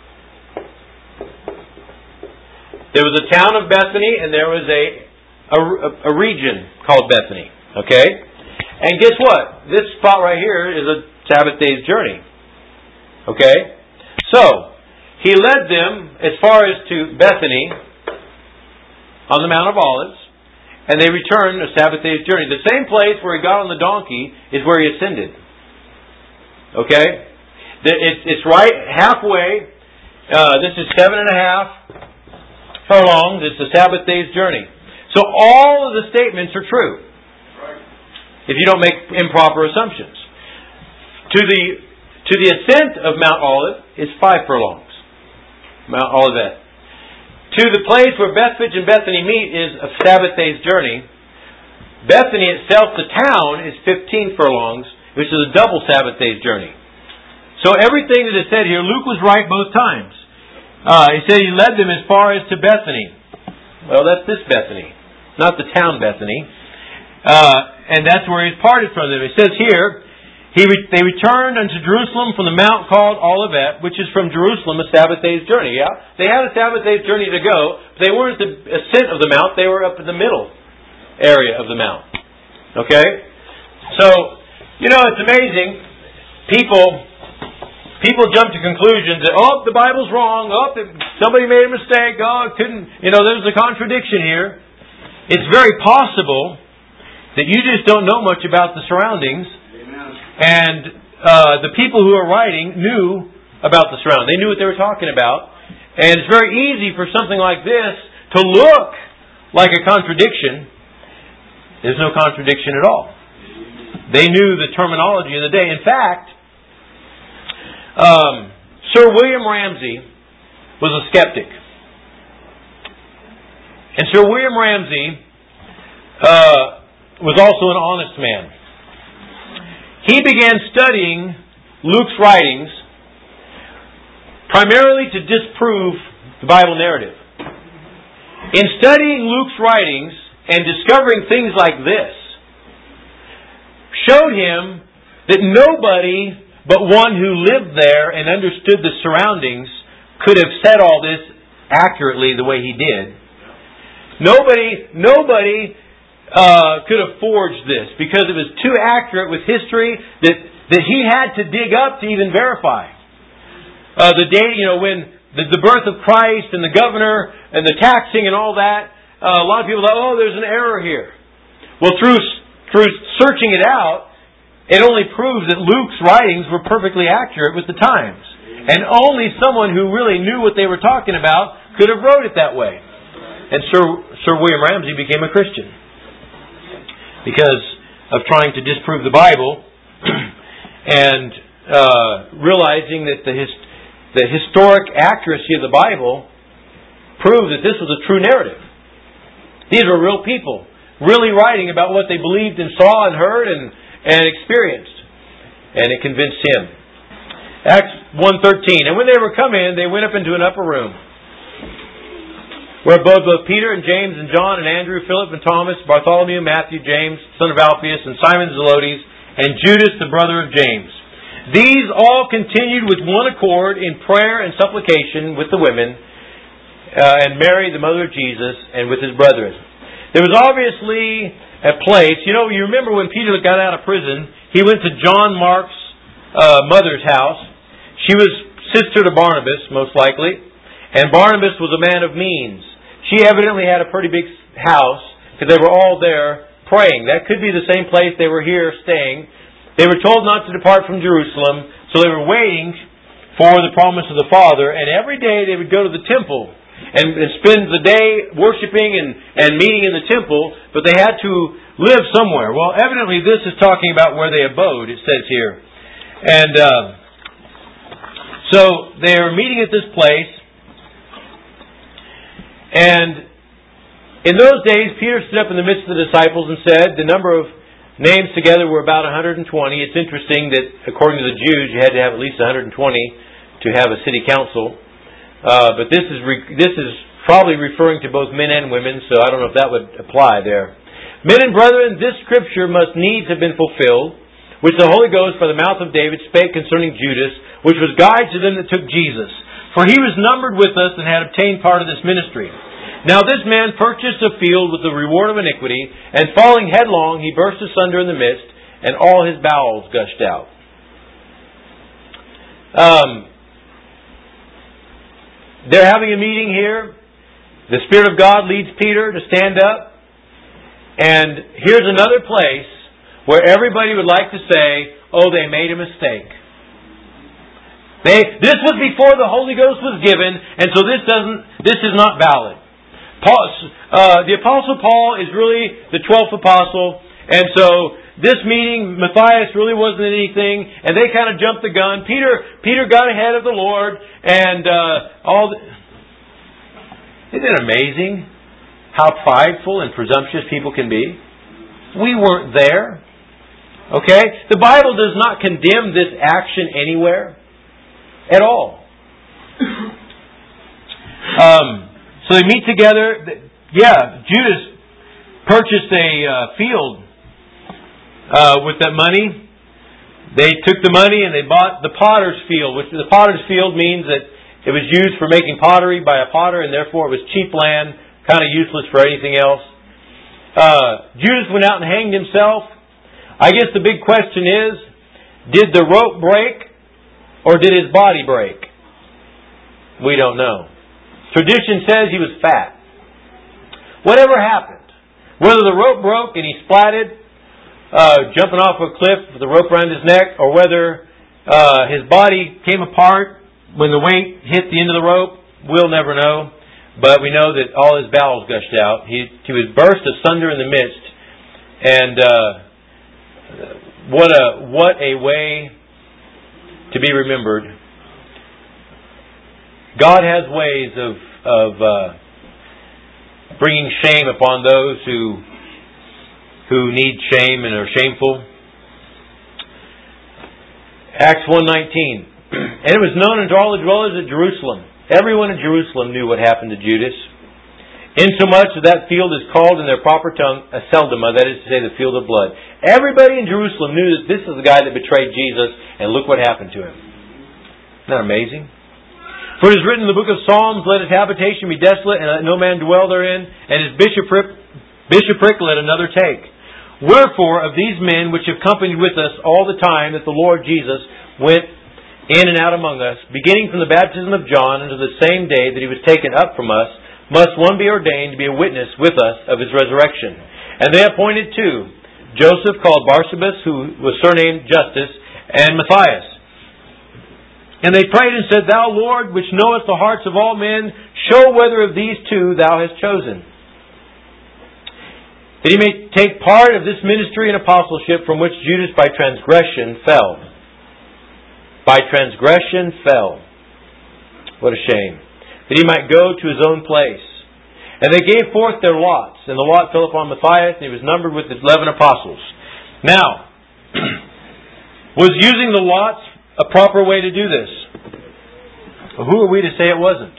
There was a town of Bethany, and there was a a, a region called Bethany. Okay? And guess what? This spot right here is a Sabbath day's journey. Okay? So, he led them as far as to Bethany on the Mount of Olives, and they returned a Sabbath day's journey. The same place where he got on the donkey is where he ascended. Okay? It's, it's right halfway. Uh, this is seven and a half furlongs. It's a Sabbath day's journey. So all of the statements are true. If you don't make improper assumptions. To the to the ascent of Mount Olive is five furlongs. Mount Olivet. To the place where Bethphage and Bethany meet is a Sabbath day's journey. Bethany itself, the town, is fifteen furlongs. which is a double Sabbath day's journey. So everything that is said here, Luke was right both times. Uh, he said he led them as far as to Bethany. Well, that's this Bethany, not the town Bethany. Uh, and that's where he's parted from them. It says here, he re- they returned unto Jerusalem from the mount called Olivet, which is from Jerusalem a Sabbath day's journey. Yeah, they had a Sabbath day's journey to go, but they weren't at the ascent of the mount, they were up in the middle area of the mount. Okay? So, you know, it's amazing. People... People jump to conclusions that, oh, the Bible's wrong, oh, somebody made a mistake, oh, it couldn't, you know, there's a contradiction here. It's very possible that you just don't know much about the surroundings. Amen. And uh, the people who are writing knew about the surroundings. They knew what they were talking about. And it's very easy for something like this to look like a contradiction. There's no contradiction at all. They knew the terminology of the day. In fact, Um, Sir William Ramsay was a skeptic. And Sir William Ramsay uh, was also an honest man. He began studying Luke's writings primarily to disprove the Bible narrative. In studying Luke's writings and discovering things like this, showed him that nobody but one who lived there and understood the surroundings could have said all this accurately the way he did. Nobody, nobody uh, could have forged this because it was too accurate with history that, that he had to dig up to even verify. Uh, the day, you know, when the, the birth of Christ and the governor and the taxing and all that, uh, a lot of people thought, oh, there's an error here. Well, through through searching it out, it only proves that Luke's writings were perfectly accurate with the times. And only someone who really knew what they were talking about could have wrote it that way. And Sir, Sir William Ramsay became a Christian because of trying to disprove the Bible and uh, realizing that the, his, the historic accuracy of the Bible proved that this was a true narrative. These were real people, really writing about what they believed and saw and heard and and experienced. And it convinced him. Acts one thirteen. And when they were come in, they went up into an upper room, where abode both Peter and James and John and Andrew, Philip and Thomas, Bartholomew, Matthew, James, son of Alphaeus, and Simon Zelotes, and Judas, the brother of James. These all continued with one accord in prayer and supplication with the women, uh, and Mary, the mother of Jesus, and with his brethren. There was obviously a place, you know, you remember when Peter got out of prison, he went to John Mark's uh, mother's house. She was sister to Barnabas, most likely, and Barnabas was a man of means. She evidently had a pretty big house because they were all there praying. That could be the same place they were here staying. They were told not to depart from Jerusalem, so they were waiting for the promise of the Father, and every day they would go to the temple and, and spend the day worshiping and, and meeting in the temple, but they had to live somewhere. Well, evidently this is talking about where they abode, it says here. And uh, so they are meeting at this place, and in those days Peter stood up in the midst of the disciples and said, the number of names together were about one hundred twenty. It's interesting that according to the Jews you had to have at least one hundred twenty to have a city council. Uh, but this is re- this is probably referring to both men and women, so I don't know if that would apply there. Men and brethren, this scripture must needs have been fulfilled, which the Holy Ghost by the mouth of David spake concerning Judas, which was guide to them that took Jesus. For he was numbered with us and had obtained part of this ministry. Now this man purchased a field with the reward of iniquity, and falling headlong, he burst asunder in the midst, and all his bowels gushed out. Um, they're having a meeting here. The Spirit of God leads Peter to stand up. And here's another place where everybody would like to say, oh, they made a mistake. They, this was before the Holy Ghost was given, and so this doesn't. This is not valid. Paul, uh, the Apostle Paul is really the twelfth apostle, and so this meeting, Matthias really wasn't anything, and they kind of jumped the gun. Peter, Peter got ahead of the Lord, and uh, all. The, isn't it amazing how prideful and presumptuous people can be? We weren't there. Okay? The Bible does not condemn this action anywhere at all. Um, so they meet together. Yeah, Judas purchased a uh, field uh, with that money. They took the money and they bought the potter's field, which the potter's field means that it was used for making pottery by a potter, and therefore it was cheap land, kind of useless for anything else. Uh, Judas went out and hanged himself. I guess the big question is, did the rope break or did his body break? We don't know. Tradition says he was fat. Whatever happened, whether the rope broke and he splatted, Uh, jumping off a cliff with a rope around his neck, or whether uh, his body came apart when the weight hit the end of the rope, we'll never know. But we know that all his bowels gushed out. He, he was burst asunder in the midst. And uh, what a what a way to be remembered. God has ways of of uh, bringing shame upon those who. who need shame and are shameful. Acts one nineteen. And it was known unto all the dwellers at Jerusalem. Everyone in Jerusalem knew what happened to Judas. Insomuch that that field is called in their proper tongue Aceldama, that is to say, the field of blood. Everybody in Jerusalem knew that this is the guy that betrayed Jesus, and look what happened to him. Isn't that amazing? For it is written in the book of Psalms, let his habitation be desolate, and let no man dwell therein, and his bishopric, bishopric let another take. Wherefore, of these men which have companied with us all the time that the Lord Jesus went in and out among us, beginning from the baptism of John unto the same day that he was taken up from us, must one be ordained to be a witness with us of his resurrection. And they appointed two, Joseph called Barsabas, who was surnamed Justus, and Matthias. And they prayed and said, Thou, Lord, which knowest the hearts of all men, show whether of these two thou hast chosen, that he may take part of this ministry and apostleship from which Judas by transgression fell. By transgression fell. What a shame. That he might go to his own place. And they gave forth their lots, and the lot fell upon Matthias, and he was numbered with the eleven apostles. Now, was using the lots a proper way to do this? Well, who are we to say it wasn't?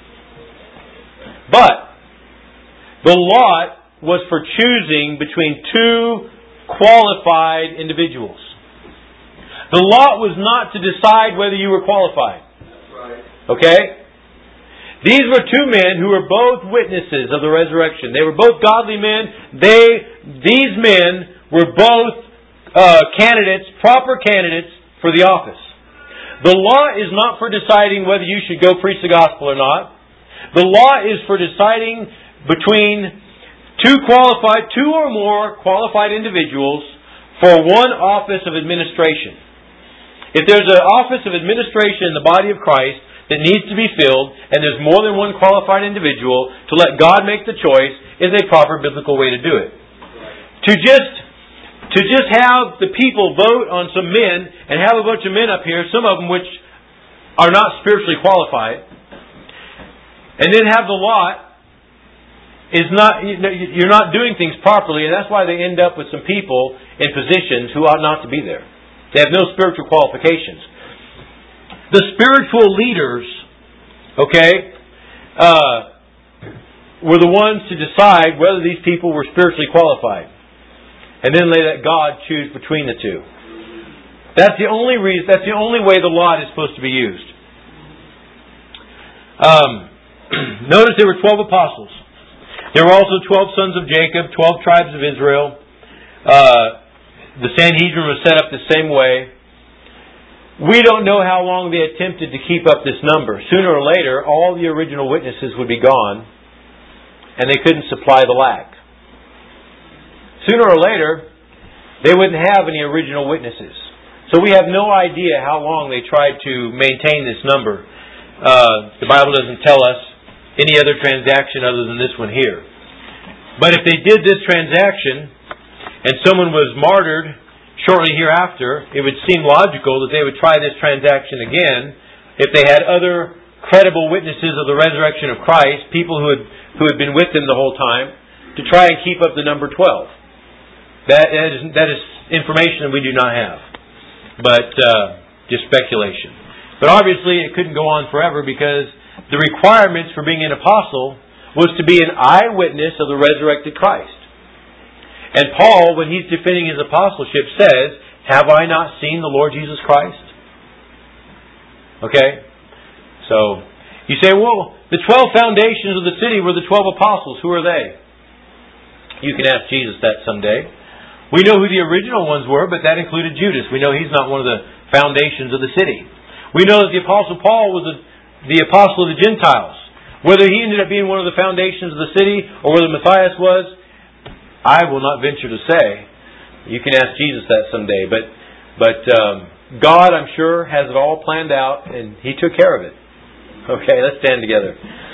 But the lot was for choosing between two qualified individuals. The lot was not to decide whether you were qualified. That's right. Okay? These were two men who were both witnesses of the resurrection. They were both godly men. They, these men were both uh, candidates, proper candidates for the office. The law is not for deciding whether you should go preach the gospel or not. The law is for deciding between Two qualified, two or more qualified individuals for one office of administration. If there's an office of administration in the body of Christ that needs to be filled, and there's more than one qualified individual, to let God make the choice is a proper biblical way to do it. To just, to just have the people vote on some men and have a bunch of men up here, some of them which are not spiritually qualified, and then have the lot, is not, you're not doing things properly, and that's why they end up with some people in positions who ought not to be there. They have no spiritual qualifications. The spiritual leaders, okay, uh, were the ones to decide whether these people were spiritually qualified, and then they let God choose between the two. That's the only reason. That's the only way the lot is supposed to be used. Um, notice there were twelve apostles. There were also twelve sons of Jacob, twelve tribes of Israel. Uh, the Sanhedrin was set up the same way. We don't know how long they attempted to keep up this number. Sooner or later, all the original witnesses would be gone, and they couldn't supply the lack. Sooner or later, they wouldn't have any original witnesses. So we have no idea how long they tried to maintain this number. Uh, the Bible doesn't tell us any other transaction other than this one here. But if they did this transaction and someone was martyred shortly hereafter, it would seem logical that they would try this transaction again if they had other credible witnesses of the resurrection of Christ, people who had who had been with them the whole time, to try and keep up the number twelve. That is, that is information that we do not have. But uh, just speculation. But obviously it couldn't go on forever because the requirements for being an apostle was to be an eyewitness of the resurrected Christ. And Paul, when he's defending his apostleship, says, have I not seen the Lord Jesus Christ? Okay? So, you say, well, the twelve foundations of the city were the twelve apostles. Who are they? You can ask Jesus that someday. We know who the original ones were, but that included Judas. We know he's not one of the foundations of the city. We know that the Apostle Paul was a, the apostle of the Gentiles. Whether he ended up being one of the foundations of the city or whether Matthias was, I will not venture to say. You can ask Jesus that someday. But but um, God, I'm sure, has it all planned out, and He took care of it. Okay, let's stand together.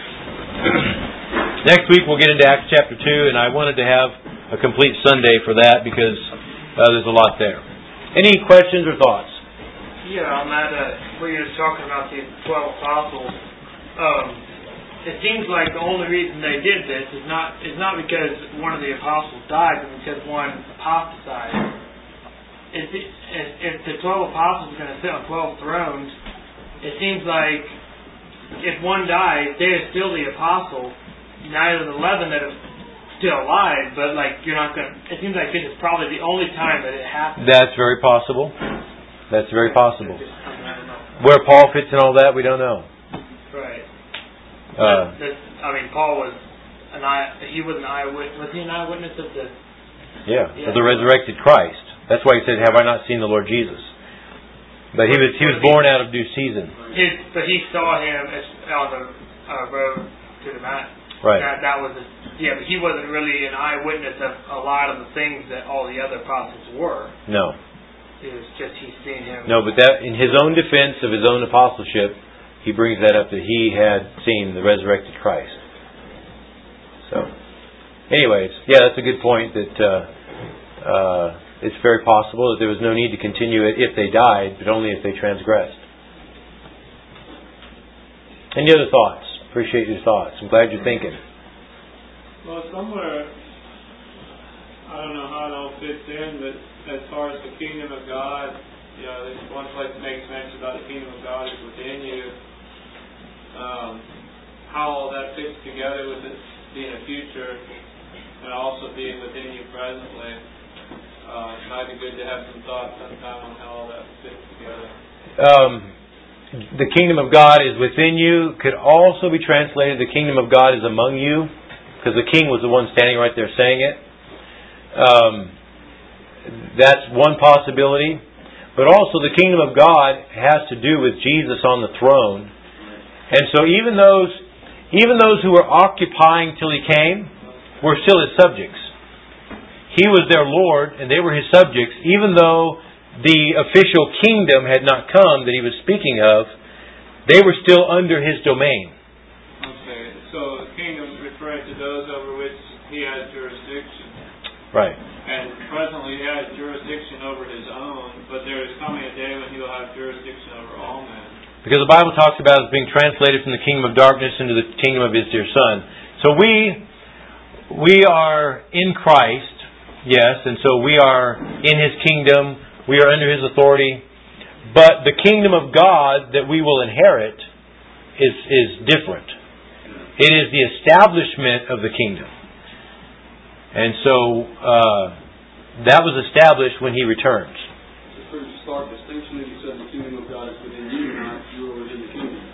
Next week we'll get into Acts chapter two, and I wanted to have a complete Sunday for that because uh, there's a lot there. Any questions or thoughts? Yeah, on that, uh, where you're talking about the twelve apostles, um, it seems like the only reason they did this is not is not because one of the apostles died, but because one apostatized. If, it, if, if the twelve apostles are going to sit on twelve thrones, it seems like if one dies, they are still the apostle. Now there's eleven that are still alive, but like you're not going to... It seems like this is probably the only time that it happens. That's very possible. That's very possible. Where Paul fits in all that, we don't know. Right. Uh, that, I mean, Paul was an eye. He was an eyewitness. Was he an eyewitness of the? Yeah, yeah, of the resurrected Christ. That's why he said, "Have I not seen the Lord Jesus?" But he was he was born out of due season. His, but he saw him as, on the uh, road to the mount. Right. That, that was a, yeah, but he wasn't really an eyewitness of a lot of the things that all the other apostles were. No. It was just he's seen him. No, but that in his own defense of his own apostleship, he brings that up that he had seen the resurrected Christ. So, anyways, yeah, that's a good point. That uh, uh, it's very possible that there was no need to continue it if they died, but only if they transgressed. Any other thoughts? Appreciate your thoughts. I'm glad you're thinking. Well, somewhere, I don't know how it all fits in, but as far as the kingdom of God, you know, there's one place that makes mention about the kingdom of God is within you. Um, how all that fits together with it being a future and also being within you presently. Uh, it might be good to have some thoughts sometime on how all that fits together. Um, the kingdom of God is within you could also be translated, the kingdom of God is among you, because the king was the one standing right there saying it. Um, that's one possibility. But also the kingdom of God has to do with Jesus on the throne. And so even those even those who were occupying till He came were still His subjects. He was their Lord and they were His subjects, even though the official kingdom had not come that He was speaking of. They were still under His domain. Okay, so the kingdom referring to those over which He has jurisdiction. Right. And presently He has jurisdiction over His own, but there is coming a day when He will have jurisdiction over all men. Because the Bible talks about it being translated from the kingdom of darkness into the kingdom of His dear Son. So we we are in Christ, yes, and so we are in His kingdom, we are under His authority, but the kingdom of God that we will inherit is, is different. It is the establishment of the kingdom. And so uh, that was established when He returns. It's a pretty stark distinction that you said the kingdom of God is within you, not you are within the kingdom.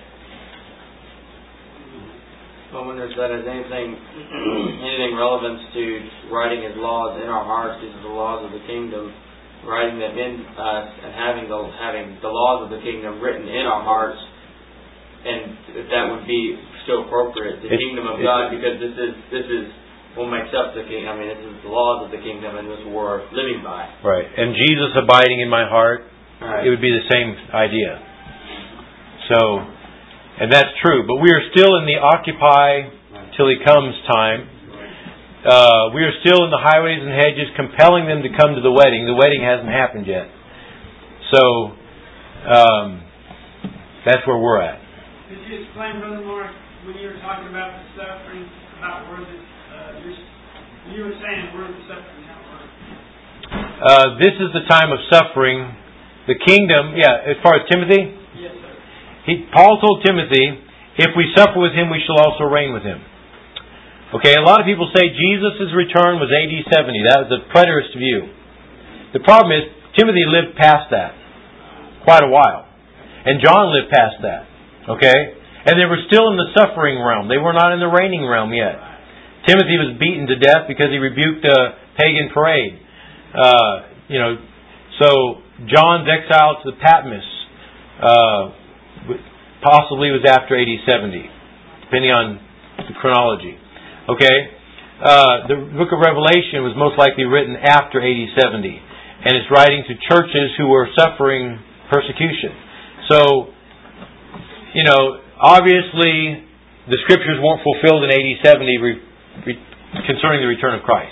I wonder if that has anything anything relevance to writing His laws in our hearts. These are the laws of the kingdom, writing them in us and having the having the laws of the kingdom written in our hearts, and if that would be still appropriate, the it's, kingdom of God, because this is this is what makes up the kingdom. I mean, this is the laws of the kingdom, and this we're living by. Right, and Jesus abiding in my heart, right. It would be the same idea. So. And that's true. But we are still in the occupy till He comes time. Uh, we are still in the highways and hedges compelling them to come to the wedding. The wedding hasn't happened yet. So, um, that's where we're at. Could you explain, Brother Mark, when you were talking about the suffering, about words, uh, you were saying words of suffering, not words? uh, this is the time of suffering. The kingdom, yeah, as far as Timothy? Yes, sir. He, Paul told Timothy, if we suffer with Him, we shall also reign with Him. Okay, a lot of people say Jesus' return was A D seventy. That was the preterist view. The problem is, Timothy lived past that quite a while. And John lived past that. Okay? And they were still in the suffering realm. They were not in the reigning realm yet. Timothy was beaten to death because he rebuked a pagan parade. Uh, you know, so John's exile to the Patmos uh, possibly was after A D seventy, depending on the chronology. Okay? Uh, the book of Revelation was most likely written after A D seventy, and it's writing to churches who were suffering persecution. So, you know, obviously the Scriptures weren't fulfilled in A D seventy re- re- concerning the return of Christ.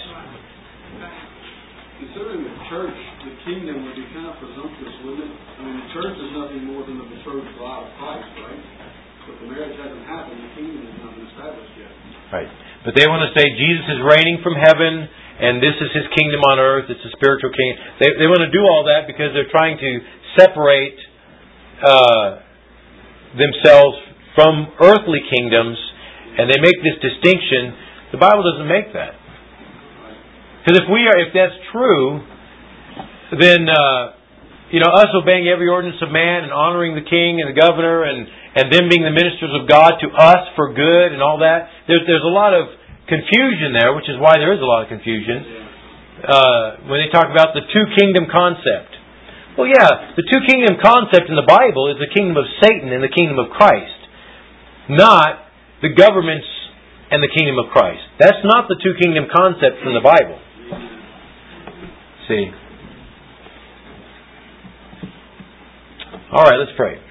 Considering the church, the kingdom would be kind of presumptuous, wouldn't it? I mean, the church is nothing more than the betrothed bride of Christ, right? But the marriage hasn't happened, the kingdom has not been established yet. Right. But they want to say Jesus is reigning from heaven, and this is His kingdom on earth. It's a spiritual kingdom. They, they want to do all that because they're trying to separate uh, themselves from earthly kingdoms, and they make this distinction. The Bible doesn't make that. Because if we are, if that's true, then uh, you know, us obeying every ordinance of man and honoring the king and the governor and, and them being the ministers of God to us for good and all that, there's there's a lot of confusion there, which is why there is a lot of confusion uh, when they talk about the two kingdom concept. Well, yeah, the two kingdom concept in the Bible is the kingdom of Satan and the kingdom of Christ, not the governments and the kingdom of Christ. That's not the two kingdom concepts in the Bible. See? All right, let's pray.